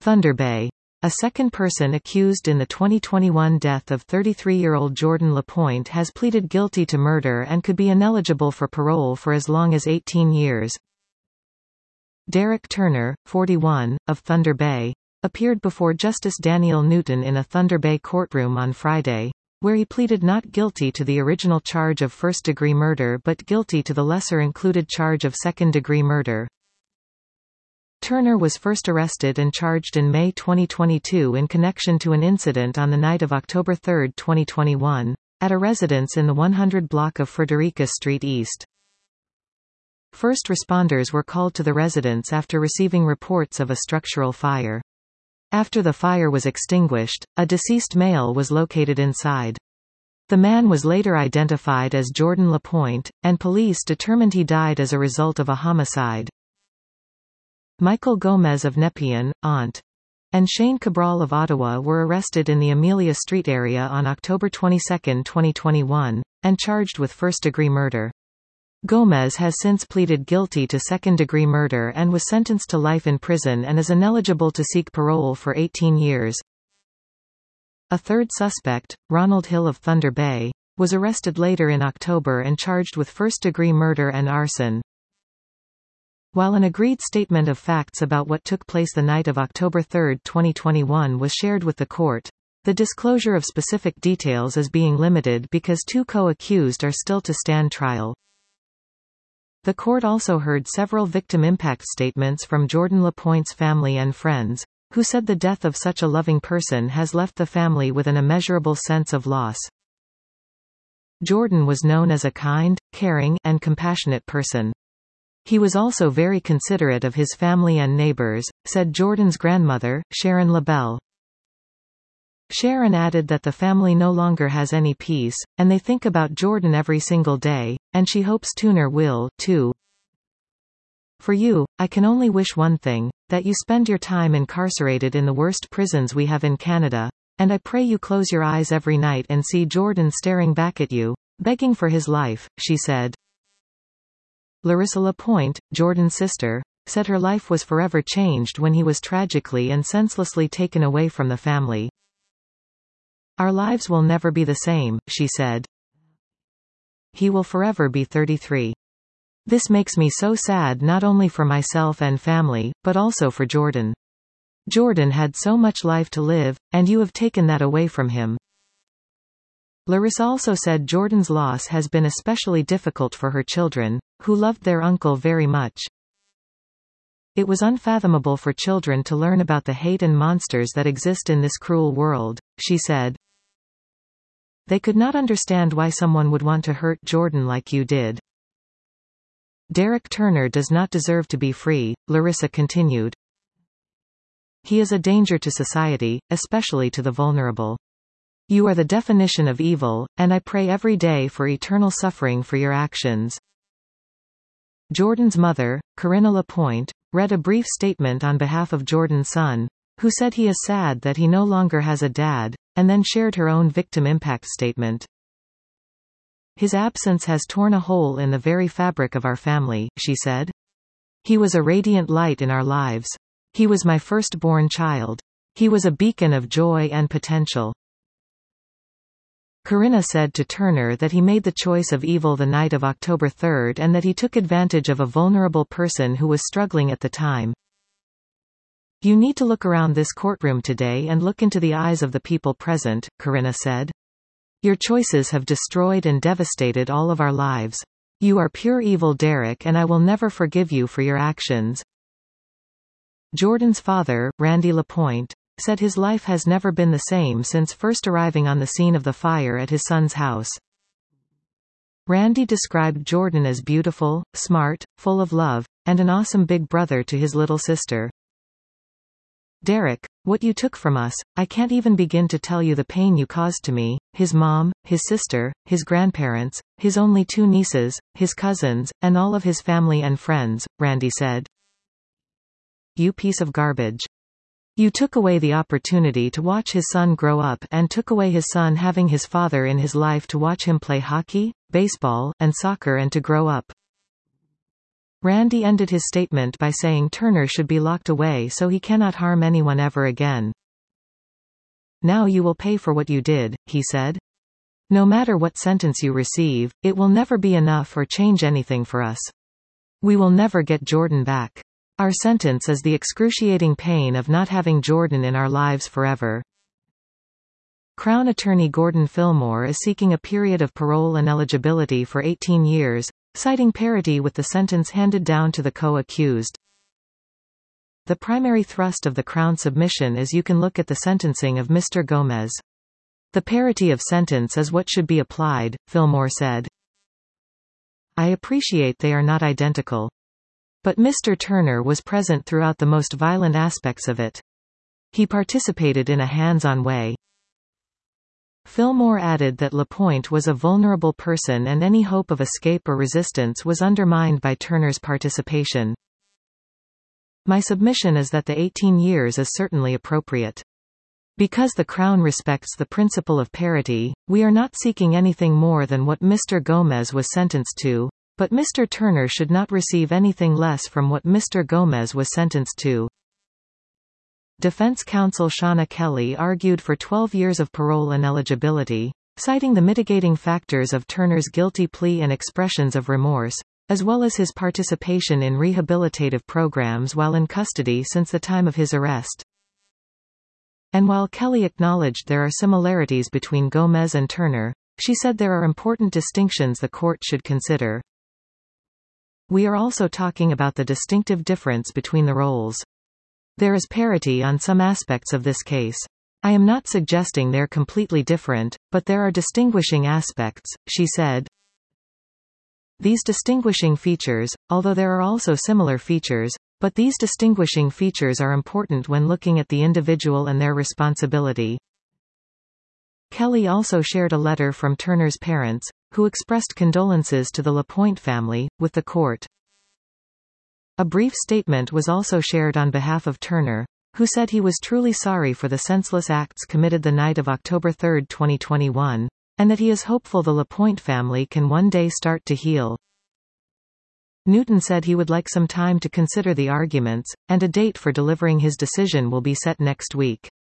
Thunder Bay. A second person accused in the 2021 death of 33-year-old Jordan LaPointe has pleaded guilty to murder and could be ineligible for parole for as long as 18 years. Derek Turner, 41, of Thunder Bay, appeared before Justice Daniel Newton in a Thunder Bay courtroom on Friday, where he pleaded not guilty to the original charge of first-degree murder but guilty to the lesser-included charge of second-degree murder. Turner was first arrested and charged in May 2022 in connection to an incident on the night of October 3, 2021, at a residence in the 100 block of Frederica Street East. First responders were called to the residence after receiving reports of a structural fire. After the fire was extinguished, a deceased male was located inside. The man was later identified as Jordan LaPointe, and police determined he died as a result of a homicide. Michael Gomez of Nepean, Ont. and Shane Cabral of Ottawa were arrested in the Amelia Street area on October 22, 2021, and charged with first-degree murder. Gomez has since pleaded guilty to second-degree murder and was sentenced to life in prison and is ineligible to seek parole for 18 years. A third suspect, Ronald Hill of Thunder Bay, was arrested later in October and charged with first-degree murder and arson. While an agreed statement of facts about what took place the night of October 3, 2021 was shared with the court, the disclosure of specific details is being limited because two co-accused are still to stand trial. The court also heard several victim impact statements from Jordan LaPointe's family and friends, who said the death of such a loving person has left the family with an immeasurable sense of loss. Jordan was known as a kind, caring, and compassionate person. He was also very considerate of his family and neighbors, said Jordan's grandmother, Sharon LaBelle. Sharon added that the family no longer has any peace, and they think about Jordan every single day, and she hopes Turner will, too. For you, I can only wish one thing, that you spend your time incarcerated in the worst prisons we have in Canada, and I pray you close your eyes every night and see Jordan staring back at you, begging for his life, she said. Larissa LaPointe, Jordan's sister, said her life was forever changed when he was tragically and senselessly taken away from the family. Our lives will never be the same, she said. He will forever be 33. This makes me so sad not only for myself and family, but also for Jordan. Jordan had so much life to live, and you have taken that away from him. Larissa also said Jordan's loss has been especially difficult for her children, who loved their uncle very much. It was unfathomable for children to learn about the hate and monsters that exist in this cruel world, she said. They could not understand why someone would want to hurt Jordan like you did. Derek Turner does not deserve to be free, Larissa continued. He is a danger to society, especially to the vulnerable. You are the definition of evil, and I pray every day for eternal suffering for your actions. Jordan's mother, Corinna LaPointe, read a brief statement on behalf of Jordan's son, who said he is sad that he no longer has a dad, and then shared her own victim impact statement. His absence has torn a hole in the very fabric of our family, she said. He was a radiant light in our lives. He was my firstborn child. He was a beacon of joy and potential. Corinna said to Turner that he made the choice of evil the night of October 3 and that he took advantage of a vulnerable person who was struggling at the time. You need to look around this courtroom today and look into the eyes of the people present, Corinna said. Your choices have destroyed and devastated all of our lives. You are pure evil, Derek, and I will never forgive you for your actions. Jordan's father, Randy LaPointe, said his life has never been the same since first arriving on the scene of the fire at his son's house. Randy described Jordan as beautiful, smart, full of love, and an awesome big brother to his little sister. Derek, what you took from us, I can't even begin to tell you the pain you caused to me, his mom, his sister, his grandparents, his only 2 nieces, his cousins, and all of his family and friends, Randy said. You piece of garbage. You took away the opportunity to watch his son grow up and took away his son having his father in his life to watch him play hockey, baseball, and soccer and to grow up. Randy ended his statement by saying Turner should be locked away so he cannot harm anyone ever again. "Now you will pay for what you did," he said. "No matter what sentence you receive, it will never be enough or change anything for us. We will never get Jordan back. Our sentence is the excruciating pain of not having Jordan in our lives forever." Crown Attorney Gordon Fillmore is seeking a period of parole ineligibility for 18 years, citing parity with the sentence handed down to the co-accused. The primary thrust of the Crown submission is you can look at the sentencing of Mr. Gomez. The parity of sentence is what should be applied, Fillmore said. "I appreciate they are not identical. But Mr. Turner was present throughout the most violent aspects of it. He participated in a hands-on way." Fillmore added that LaPointe was a vulnerable person and any hope of escape or resistance was undermined by Turner's participation. "My submission is that the 18 years is certainly appropriate. Because the Crown respects the principle of parity, we are not seeking anything more than what Mr. Gomez was sentenced to, but Mr. Turner should not receive anything less from what Mr. Gomez was sentenced to." Defense counsel Shauna Kelly argued for 12 years of parole ineligibility, citing the mitigating factors of Turner's guilty plea and expressions of remorse, as well as his participation in rehabilitative programs while in custody since the time of his arrest. And while Kelly acknowledged there are similarities between Gomez and Turner, she said there are important distinctions the court should consider. "We are also talking about the distinctive difference between the roles. There is parity on some aspects of this case. I am not suggesting they're completely different, but there are distinguishing aspects," she said. These distinguishing features, although there are also similar features, but these distinguishing features are important when looking at the individual and their responsibility. Kelly also shared a letter from Turner's parents, who expressed condolences to the LaPointe family, with the court. A brief statement was also shared on behalf of Turner, who said he was truly sorry for the senseless acts committed the night of October 3, 2021, and that he is hopeful the LaPointe family can one day start to heal. Newton said he would like some time to consider the arguments, and a date for delivering his decision will be set next week.